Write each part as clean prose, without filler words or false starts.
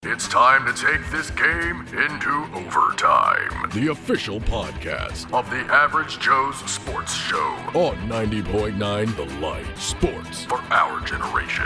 It's time to take this game into overtime. The official podcast of the Average Joe's Sports Show on 90.9 The Light, sports for our generation.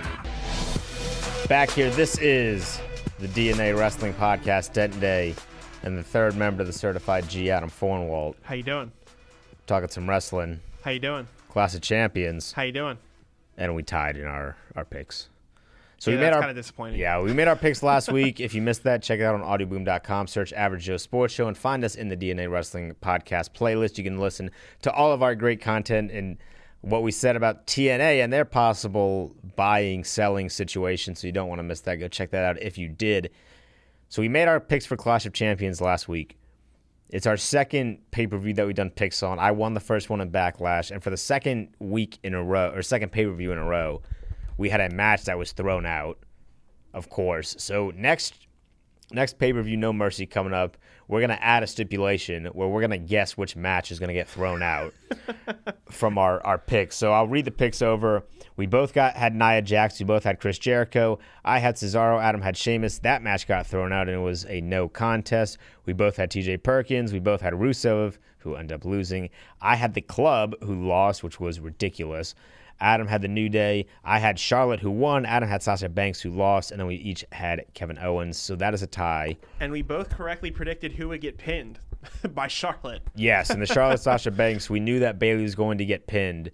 Back here, this is the DNA Wrestling Podcast, Denton Day, and the third member of the Certified G, Adam Fornwalt. How you doing? Talking some wrestling. How you doing? Clash of Champions. How you doing? And we tied in our picks. So yeah, we made that's our kind of disappointing. Yeah, we made our picks last week. If you missed that, check it out on audioboom.com. Search Average Joe Sports Show and find us in the DNA Wrestling Podcast playlist. You can listen to all of our great content and what we said about TNA and their possible buying, selling situation. So you don't want to miss that. Go check that out if you did. So we made our picks for Clash of Champions last week. It's our second pay-per-view that we've done picks on. I won the first one in Backlash, and for the second week in a row, or second pay-per-view in a row, we had a match that was thrown out, of course. So next pay-per-view, No Mercy, coming up, we're going to add a stipulation where we're going to guess which match is going to get thrown out from our picks. So I'll read the picks over. We both had Nia Jax. We both had Chris Jericho. I had Cesaro. Adam had Sheamus. That match got thrown out, and it was a no contest. We both had TJ Perkins. We both had Rusev, who ended up losing. I had the Club, who lost, which was ridiculous. Adam had the New Day. I had Charlotte, who won. Adam had Sasha Banks, who lost. And then we each had Kevin Owens. So that is a tie. And we both correctly predicted who would get pinned by Charlotte. Yes, and the Charlotte-Sasha Banks, we knew that Bayley was going to get pinned.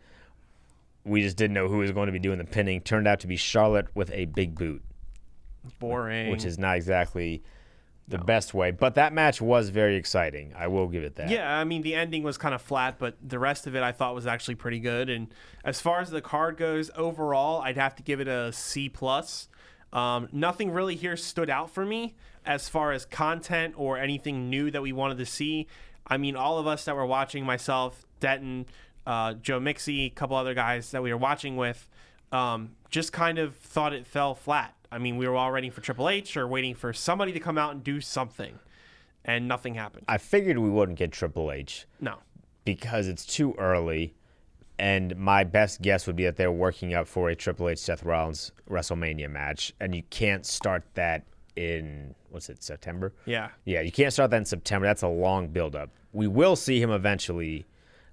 We just didn't know who was going to be doing the pinning. Turned out to be Charlotte with a big boot. Boring. Which is not exactly the best way. But that match was very exciting. I will give it that. Yeah, I mean, the ending was kind of flat, but the rest of it I thought was actually pretty good. And as far as the card goes, overall, I'd have to give it a C+. Nothing really here stood out for me as far as content or anything new that we wanted to see. I mean, all of us that were watching, myself, Denton, Joe Mixie, a couple other guys that we were watching with, just kind of thought it fell flat. I mean, we were all waiting for Triple H or waiting for somebody to come out and do something, and nothing happened. I figured we wouldn't get Triple H. No. Because it's too early, and my best guess would be that they're working up for a Triple H Seth Rollins WrestleMania match, and you can't start that in, September? Yeah. Yeah, you can't start that in September. That's a long build-up. We will see him eventually.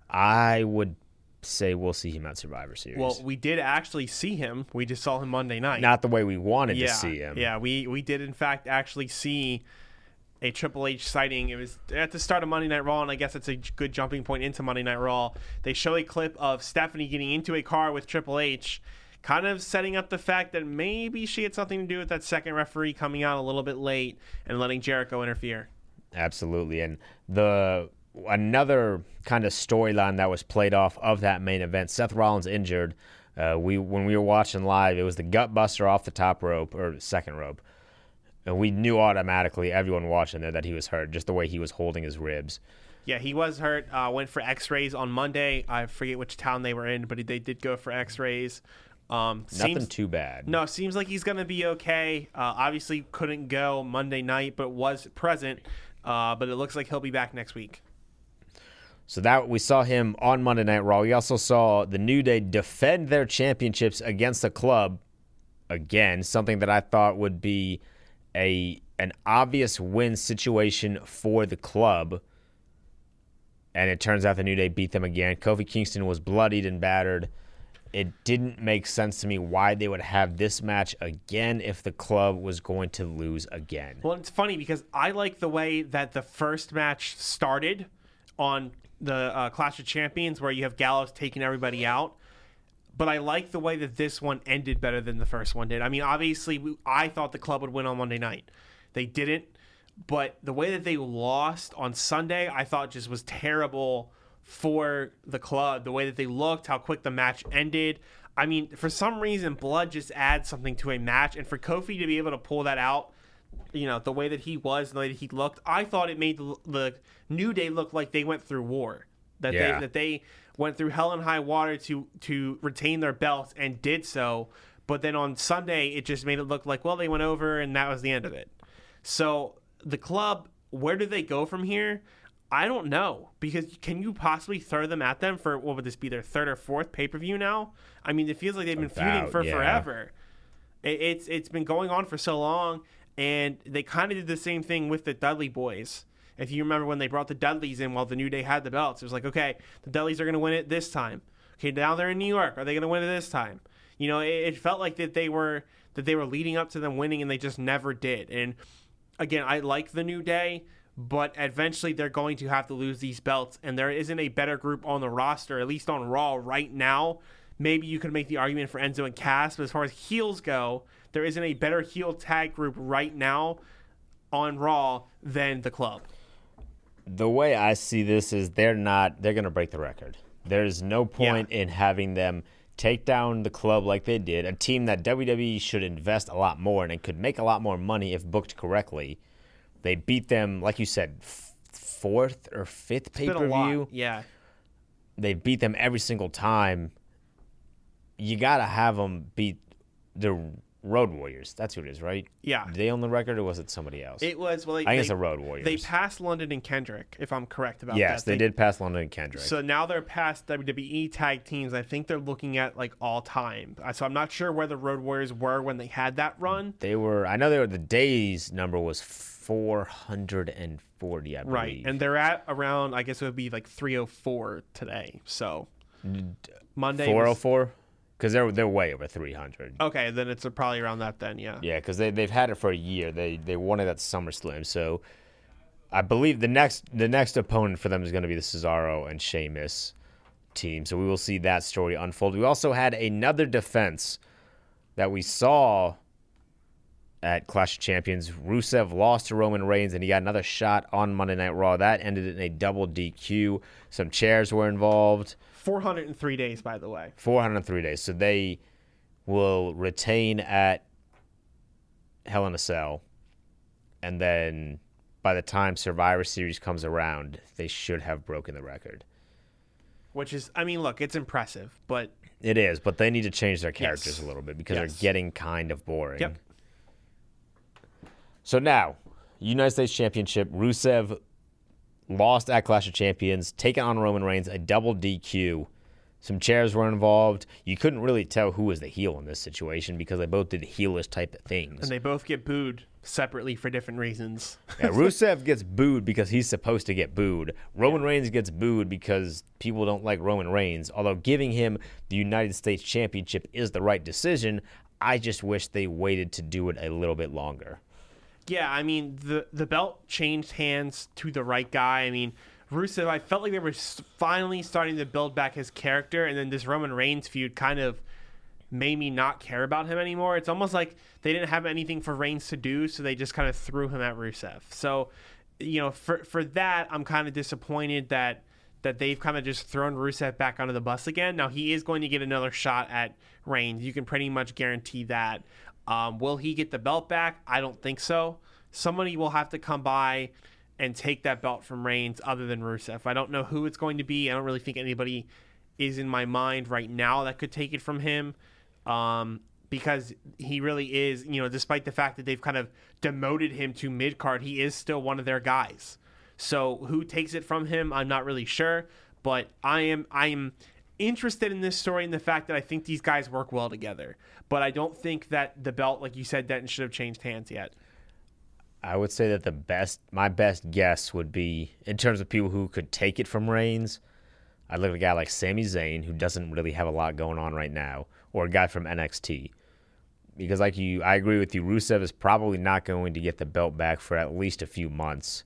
I would say we'll see him at Survivor Series. Well, we did actually see him. We just saw him Monday night. Not the way we wanted to see him. Yeah, we did, in fact, actually see a Triple H sighting. It was at the start of Monday Night Raw, and I guess it's a good jumping point into Monday Night Raw. They show a clip of Stephanie getting into a car with Triple H, kind of setting up the fact that maybe she had something to do with that second referee coming out a little bit late and letting Jericho interfere. Absolutely. And another kind of storyline that was played off of that main event, Seth Rollins injured. When we were watching live, it was the gut buster off the top rope, or second rope. And we knew automatically, everyone watching there, that he was hurt, just the way he was holding his ribs. Yeah, he was hurt. Went for x-rays on Monday. I forget which town they were in, but they did go for x-rays. Nothing too bad. No, seems like he's going to be okay. Obviously couldn't go Monday night, but was present. But it looks like he'll be back next week. So that we saw him on Monday Night Raw. We also saw the New Day defend their championships against the Club again, something that I thought would be an obvious win situation for the Club. And it turns out the New Day beat them again. Kofi Kingston was bloodied and battered. It didn't make sense to me why they would have this match again if the Club was going to lose again. Well, it's funny because I like the way that the first match started on the Clash of Champions, where you have Gallows taking everybody out. But I like the way that this one ended better than the first one did. I mean, obviously, I thought the Club would win on Monday night. They didn't. But the way that they lost on Sunday, I thought just was terrible for the Club. The way that they looked, how quick the match ended. I mean, for some reason, blood just adds something to a match. And for Kofi to be able to pull that out, you know, the way that he was, the way that he looked, I thought it made the New Day look like they went through war. That they went through hell and high water to retain their belts and did so. But then on Sunday, it just made it look like, well, they went over and that was the end of it. So the Club, where do they go from here? I don't know, because can you possibly throw them at them for, what would this be, their third or fourth pay-per-view now? I mean, it feels like they've been feuding for forever. It's been going on for so long, And they kind of did the same thing with the Dudley boys. If you remember when they brought the Dudleys in while the New Day had the belts, it was like, okay, the Dudleys are going to win it this time. Okay, now they're in New York. Are they going to win it this time? You know, it felt like that they were leading up to them winning, and they just never did. And again, I like the New Day, but eventually they're going to have to lose these belts, and there isn't a better group on the roster, at least on Raw right now. Maybe you could make the argument for Enzo and Cass, but as far as heels go, there isn't a better heel tag group right now on Raw than the Club. The way I see this is they're going to break the record. There's no point in having them take down the Club like they did, a team that WWE should invest a lot more in and could make a lot more money if booked correctly. They beat them, like you said, fourth or fifth pay-per-view. Yeah. They beat them every single time. You got to have them beat the Road Warriors. That's who it is, right? Yeah. Did they own the record, or was it somebody else? It was, well, I think it's the Road Warriors. They passed London and Kendrick, if I'm correct about that. Yes, they did pass London and Kendrick. So now they're past WWE tag teams. I think they're looking at like all time. So I'm not sure where the Road Warriors were when they had that run. I know they were, the day's number was 440, I believe. Right. And they're at around, I guess it would be like 304 today. So Monday 404? Because they're way over 300. Okay, then it's probably around that then, yeah. Yeah, because they've had it for a year. They won it at SummerSlam. So I believe the next opponent for them is going to be the Cesaro and Sheamus team. So we will see that story unfold. We also had another defense that we saw at Clash of Champions. Rusev lost to Roman Reigns, and he got another shot on Monday Night Raw. That ended in a double DQ. Some chairs were involved. 403 days, by the way. 403 days. So they will retain at Hell in a Cell. And then by the time Survivor Series comes around, they should have broken the record. Which is, I mean, look, it's impressive, but... It is, but they need to change their characters a little bit because they're getting kind of boring. Yep. So now, United States Championship, Rusev lost at Clash of Champions, taking on Roman Reigns, a double DQ. Some chairs were involved. You couldn't really tell who was the heel in this situation because they both did heelish type of things. And they both get booed separately for different reasons. Yeah, Rusev gets booed because he's supposed to get booed. Roman Reigns gets booed because people don't like Roman Reigns. Although giving him the United States Championship is the right decision, I just wish they waited to do it a little bit longer. Yeah, I mean, the belt changed hands to the right guy. I mean, Rusev, I felt like they were finally starting to build back his character, and then this Roman Reigns feud kind of made me not care about him anymore. It's almost like they didn't have anything for Reigns to do, so they just kind of threw him at Rusev. So, you know, for that, I'm kind of disappointed that they've kind of just thrown Rusev back onto the bus again. Now, he is going to get another shot at Reigns. You can pretty much guarantee that. Will he get the belt back? I don't think so. Somebody will have to come by and take that belt from Reigns other than Rusev. I don't know who it's going to be. I don't really think anybody is in my mind right now that could take it from him because he really is, you know, despite the fact that they've kind of demoted him to mid-card, he is still one of their guys. So who takes it from him, I'm not really sure. But I am interested in this story and the fact that I think these guys work well together. But I don't think that the belt, like you said, Denton, should have changed hands yet. I would say that my best guess would be, in terms of people who could take it from Reigns, I'd look at a guy like Sami Zayn, who doesn't really have a lot going on right now, or a guy from NXT. Because I agree with you, Rusev is probably not going to get the belt back for at least a few months.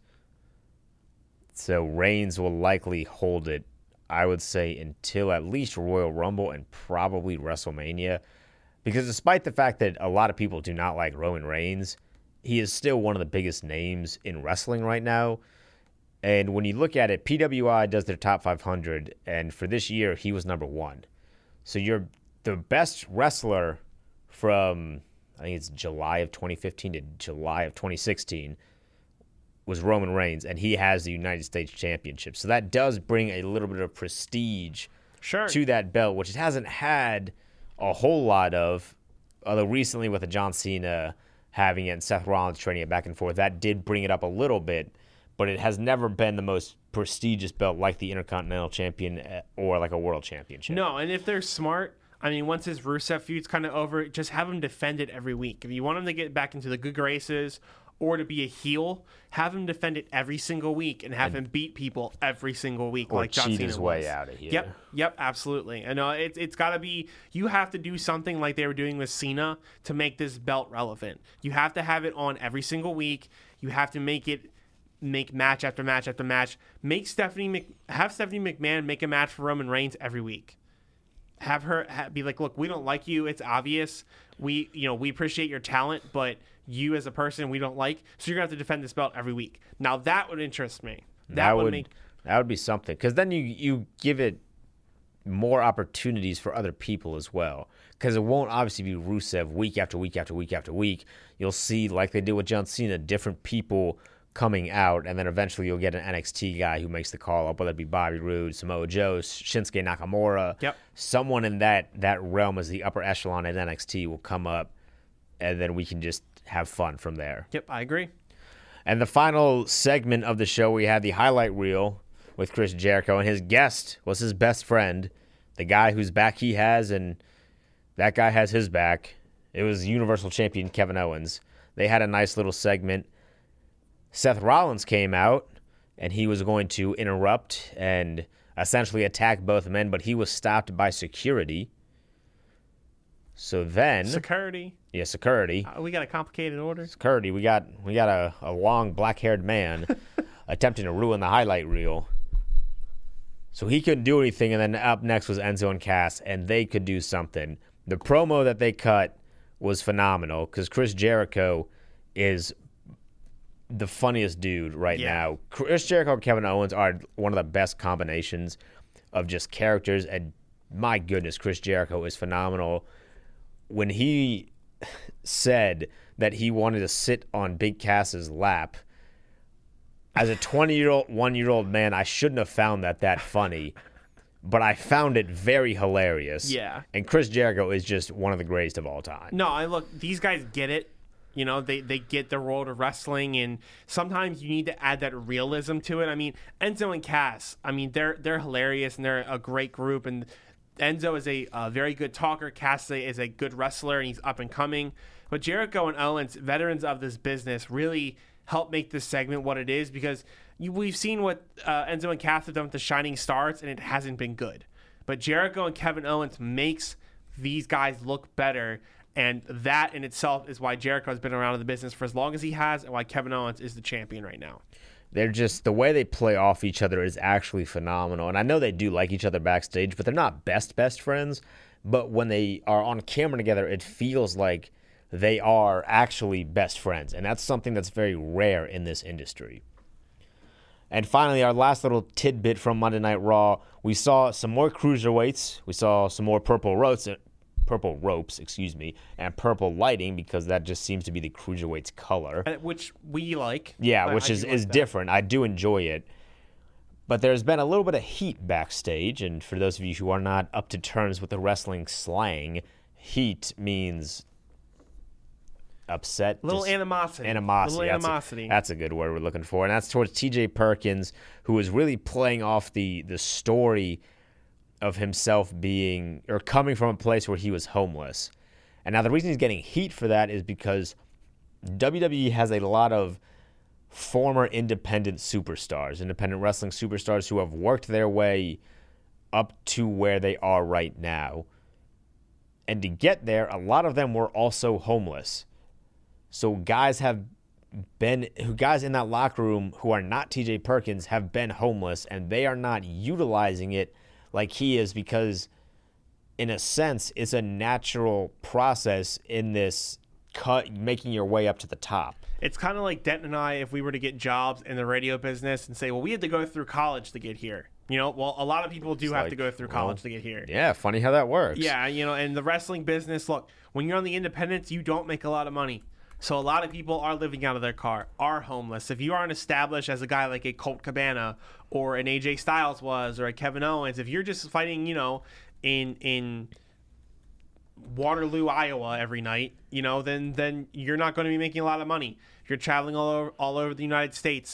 So Reigns will likely hold it, I would say, until at least Royal Rumble and probably WrestleMania. Because despite the fact that a lot of people do not like Roman Reigns, he is still one of the biggest names in wrestling right now. And when you look at it, PWI does their top 500, and for this year, he was number 1. So you're the best wrestler from, I think it's July of 2015 to July of 2016, was Roman Reigns, and he has the United States Championship. So that does bring a little bit of prestige to that belt, which it hasn't had a whole lot of, although recently with the John Cena having it and Seth Rollins trading it back and forth, that did bring it up a little bit, but it has never been the most prestigious belt like the Intercontinental Champion or like a World Championship. No, and if they're smart, I mean, once his Rusev feud's kind of over, just have him defend it every week. If you want him to get back into the good graces or to be a heel, have him defend it every single week and have him beat people every single week, or like John cheat Cena his way out of here. Yep, absolutely. And it's got to be. You have to do something like they were doing with Cena to make this belt relevant. You have to have it on every single week. You have to make match after match after match. Have Stephanie McMahon make a match for Roman Reigns every week. Have her be like, look, we don't like you. It's obvious. We appreciate your talent, but you as a person we don't like. So you're gonna have to defend this belt every week. Now that would interest me. That would be something, because then you give it more opportunities for other people as well. Because it won't obviously be Rusev week after week after week after week. You'll see, like they did with John Cena, different people coming out, and then eventually you'll get an NXT guy who makes the call up, whether it be Bobby Roode, Samoa Joe, Shinsuke Nakamura. Yep. Someone in that realm as the upper echelon at NXT will come up, and then we can just have fun from there. Yep, I agree. And the final segment of the show, we had the highlight reel with Chris Jericho, and his guest was his best friend, the guy whose back he has, and that guy has his back. It was Universal Champion Kevin Owens. They had a nice little segment. Seth Rollins came out, and he was going to interrupt and essentially attack both men, but he was stopped by security. So then... Security. Yeah, security. We got a complicated order. Security. We got a long black-haired man attempting to ruin the highlight reel. So he couldn't do anything, and then up next was Enzo and Cass, and they could do something. The promo that they cut was phenomenal, because Chris Jericho is the funniest dude right now. Chris Jericho and Kevin Owens are one of the best combinations of just characters, and my goodness, Chris Jericho is phenomenal. When he said that he wanted to sit on Big Cass's lap, as a 21-year-old man, I shouldn't have found that funny, but I found it very hilarious. Yeah. And Chris Jericho is just one of the greatest of all time. No, look, these guys get it. You know, they get the world of wrestling, and sometimes you need to add that realism to it. I mean, Enzo and Cass, I mean, they're hilarious, and they're a great group, and Enzo is a very good talker. Cass is a good wrestler, and he's up and coming. But Jericho and Owens, veterans of this business, really help make this segment what it is, because we've seen what Enzo and Cass have done with the Shining Stars, and it hasn't been good. But Jericho and Kevin Owens makes these guys look better, and that in itself is why Jericho has been around in the business for as long as he has, and why Kevin Owens is the champion right now. They're just, the way they play off each other is actually phenomenal. And I know they do like each other backstage, but they're not best friends. But when they are on camera together, it feels like they are actually best friends. And that's something that's very rare in this industry. And finally, our last little tidbit from Monday Night Raw, we saw some more cruiserweights. We saw some more purple ropes, and purple lighting, because that just seems to be the cruiserweight's color. Which we like. Yeah, which is different. I do enjoy it. But there's been a little bit of heat backstage, and for those of you who are not up to terms with the wrestling slang, heat means upset. Little animosity. Animosity. That's a good word we're looking for. And that's towards T.J. Perkins, who is really playing off the story of himself being, or coming from a place where he was homeless. And now the reason he's getting heat for that is because WWE has a lot of former independent wrestling superstars who have worked their way up to where they are right now. And to get there, a lot of them were also homeless. So guys in that locker room who are not TJ Perkins have been homeless, and they are not utilizing it like he is, because in a sense it's a natural process in this making your way up to the top. It's kind of like Denton and I, if we were to get jobs in the radio business and say, well, we had to go through college to get here. You know, well, a lot of people do have to go through college to get here. Yeah, funny how that works. Yeah, you know, and the wrestling business, look, when you're on the independents, you don't make a lot of money. So a lot of people are living out of their car, are homeless. If you aren't established as a guy like a Colt Cabana or an AJ Styles was, or a Kevin Owens, if you're just fighting, you know, in Waterloo, Iowa every night, you know, then you're not going to be making a lot of money. If you're traveling all over the United States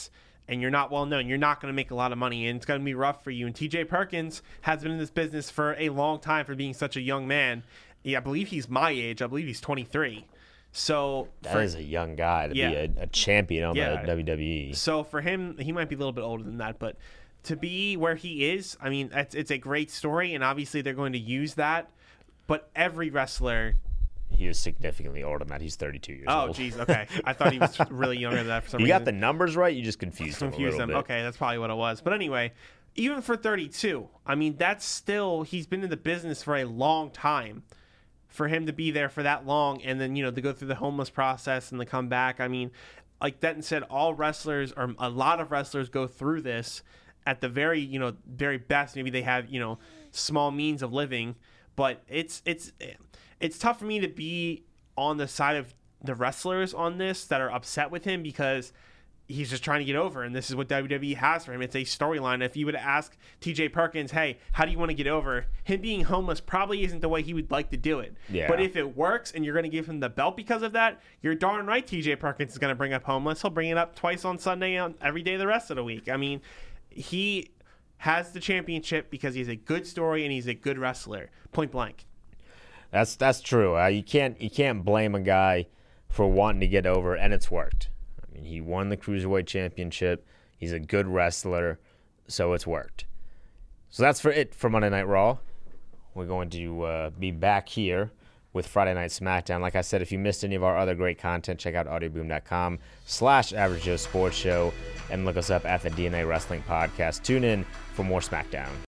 and you're not well known, you're not going to make a lot of money, and it's going to be rough for you. And TJ Perkins has been in this business for a long time for being such a young man. Yeah, I believe he's my age. I believe he's 23. So that is a young guy to be a champion on the WWE. So for him, he might be a little bit older than that, but to be where he is, I mean, it's a great story, and obviously they're going to use that. But every wrestler... He was significantly older than that. He's 32 years old. Oh, geez. Okay. I thought he was really younger than that for some reason. You got the numbers right. You just confused him a little bit. Okay, that's probably what it was. But anyway, even for 32, I mean, that's still, he's been in the business for a long time. For him to be there for that long and then, to go through the homeless process and to come back. I mean, like Denton said, all wrestlers or a lot of wrestlers go through this at the very, very best. Maybe they have, small means of living, but it's tough for me to be on the side of the wrestlers on this that are upset with him because he's just trying to get over, and this is what WWE has for him. It's a storyline. If you would ask TJ Perkins, hey, how do you want to get over? Him being homeless probably isn't the way he would like to do it. Yeah. But if it works and you're going to give him the belt because of that, you're darn right TJ Perkins is going to bring up homeless. He'll bring it up twice on Sunday on every day the rest of the week. I mean, he has the championship because he's a good story and he's a good wrestler. Point blank. That's true. You can't blame a guy for wanting to get over, and it's worked. I mean, he won the Cruiserweight Championship. He's a good wrestler, so it's worked. So that's for Monday Night Raw. We're going to be back here with Friday Night SmackDown. Like I said, if you missed any of our other great content, check out audioboom.com/Average Joe Sports Show and look us up at the DNA Wrestling Podcast. Tune in for more SmackDown.